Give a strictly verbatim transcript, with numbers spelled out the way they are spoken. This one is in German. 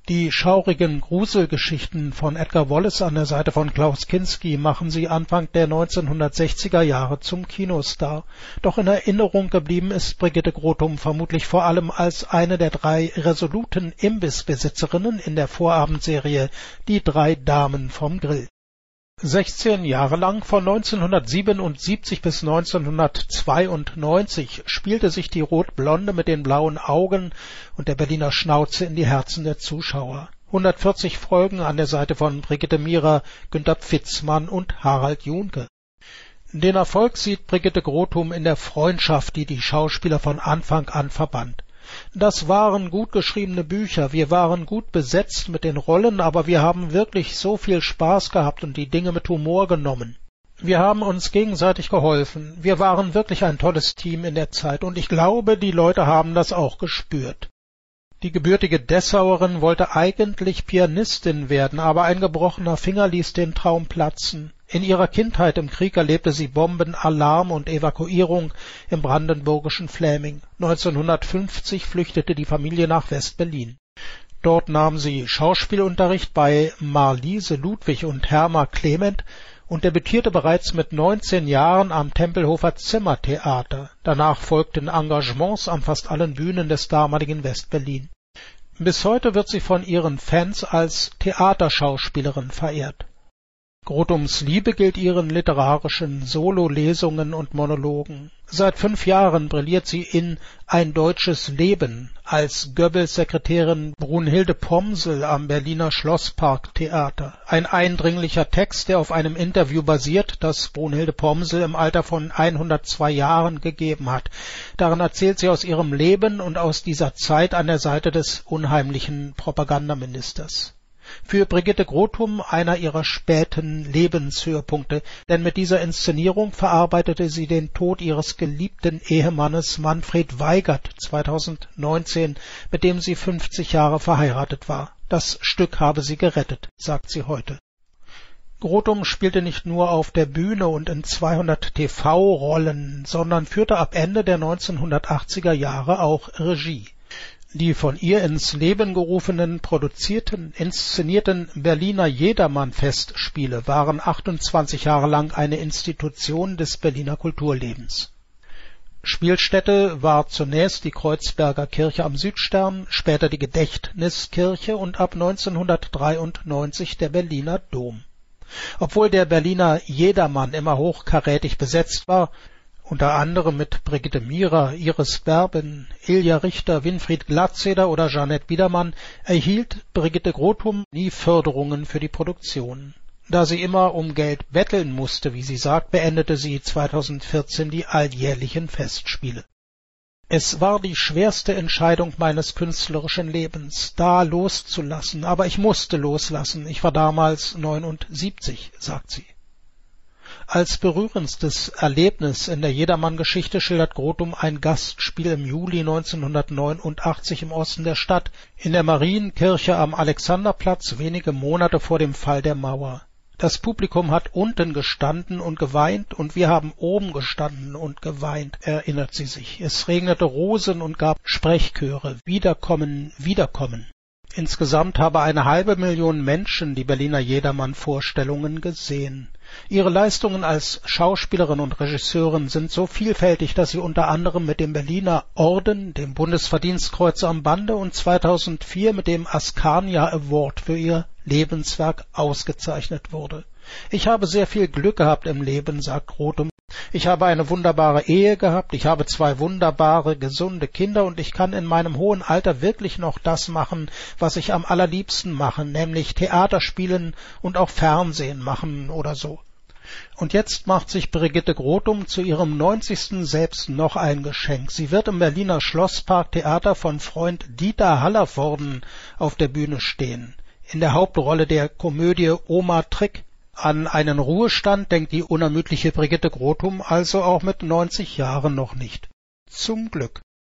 Die schaurigen Gruselgeschichten von Edgar Wallace an der Seite von Klaus Kinski machen sie Anfang der neunzehnhundertsechziger Jahre zum Kinostar. Doch in Erinnerung geblieben ist Brigitte Grothum vermutlich vor allem als eine der drei resoluten Imbissbesitzerinnen in der Vorabendserie Die drei Damen vom Grill. sechzehn Jahre lang, von neunzehnhundertsiebenundsiebzig bis neunzehnhundertzweiundneunzig, spielte sich die Rotblonde mit den blauen Augen und der Berliner Schnauze in die Herzen der Zuschauer. hundertvierzig Folgen an der Seite von Brigitte Mierer, Günter Pfitzmann und Harald Junke. Den Erfolg sieht Brigitte Grothum in der Freundschaft, die die Schauspieler von Anfang an verband. Das waren gut geschriebene Bücher, wir waren gut besetzt mit den Rollen, aber wir haben wirklich so viel Spaß gehabt und die Dinge mit Humor genommen. Wir haben uns gegenseitig geholfen, wir waren wirklich ein tolles Team in der Zeit und ich glaube, die Leute haben das auch gespürt. Die gebürtige Dessauerin wollte eigentlich Pianistin werden, aber ein gebrochener Finger ließ den Traum platzen. In ihrer Kindheit im Krieg erlebte sie Bomben, Alarm und Evakuierung im brandenburgischen Fläming. neunzehnhundertfünfzig flüchtete die Familie nach West-Berlin. Dort nahm sie Schauspielunterricht bei Marlise Ludwig und Herma Clement und debütierte bereits mit neunzehn Jahren am Tempelhofer Zimmertheater. Danach folgten Engagements an fast allen Bühnen des damaligen West-Berlin. Bis heute wird sie von ihren Fans als Theaterschauspielerin verehrt. Grothums Liebe gilt ihren literarischen Sololesungen und Monologen. Seit fünf Jahren brilliert sie in Ein deutsches Leben als Goebbels-Sekretärin Brunhilde Pomsel am Berliner Schlossparktheater. Ein eindringlicher Text, der auf einem Interview basiert, das Brunhilde Pomsel im Alter von hundertzwei Jahren gegeben hat. Darin erzählt sie aus ihrem Leben und aus dieser Zeit an der Seite des unheimlichen Propagandaministers. Für Brigitte Grothum einer ihrer späten Lebenshöhepunkte, denn mit dieser Inszenierung verarbeitete sie den Tod ihres geliebten Ehemannes Manfred Weigert zweitausendneunzehn, mit dem sie fünfzig Jahre verheiratet war. Das Stück habe sie gerettet, sagt sie heute. Grothum spielte nicht nur auf der Bühne und in zweihundert T V-Rollen, sondern führte ab Ende der neunzehnhundertachtziger Jahre auch Regie. Die von ihr ins Leben gerufenen, produzierten, inszenierten Berliner Jedermann-Festspiele waren achtundzwanzig Jahre lang eine Institution des Berliner Kulturlebens. Spielstätte war zunächst die Kreuzberger Kirche am Südstern, später die Gedächtniskirche und ab neunzehnhundertdreiundneunzig der Berliner Dom. Obwohl der Berliner Jedermann immer hochkarätig besetzt war, unter anderem mit Brigitte Mierer, Iris Berben, Ilja Richter, Winfried Glatzeder oder Jeanette Biedermann, erhielt Brigitte Grothum nie Förderungen für die Produktion. Da sie immer um Geld betteln musste, wie sie sagt, beendete sie zweitausendvierzehn die alljährlichen Festspiele. Es war die schwerste Entscheidung meines künstlerischen Lebens, da loszulassen, aber ich musste loslassen, ich war damals neunundsiebzig, sagt sie. Als berührendstes Erlebnis in der Jedermann-Geschichte schildert Grothum ein Gastspiel im Juli neunzehnhundertneunundachtzig im Osten der Stadt, in der Marienkirche am Alexanderplatz, wenige Monate vor dem Fall der Mauer. Das Publikum hat unten gestanden und geweint, und wir haben oben gestanden und geweint, erinnert sie sich. Es regnete Rosen und gab Sprechchöre, Wiederkommen, Wiederkommen. Insgesamt habe eine halbe Million Menschen die Berliner Jedermann-Vorstellungen gesehen. Ihre Leistungen als Schauspielerin und Regisseurin sind so vielfältig, dass sie unter anderem mit dem Berliner Orden, dem Bundesverdienstkreuz am Bande und zweitausendvier mit dem Askania Award für ihr Lebenswerk ausgezeichnet wurde. Ich habe sehr viel Glück gehabt im Leben, sagt Grothum. Ich habe eine wunderbare Ehe gehabt, ich habe zwei wunderbare, gesunde Kinder und ich kann in meinem hohen Alter wirklich noch das machen, was ich am allerliebsten mache, nämlich Theater spielen und auch Fernsehen machen oder so. Und jetzt macht sich Brigitte Grothum zu ihrem neunzigsten selbst noch ein Geschenk. Sie wird im Berliner Schlossparktheater von Freund Dieter Hallervorden auf der Bühne stehen. In der Hauptrolle der Komödie Oma Trick. An einen Ruhestand denkt die unermüdliche Brigitte Grothum also auch mit neunzig Jahren noch nicht. Zum Glück.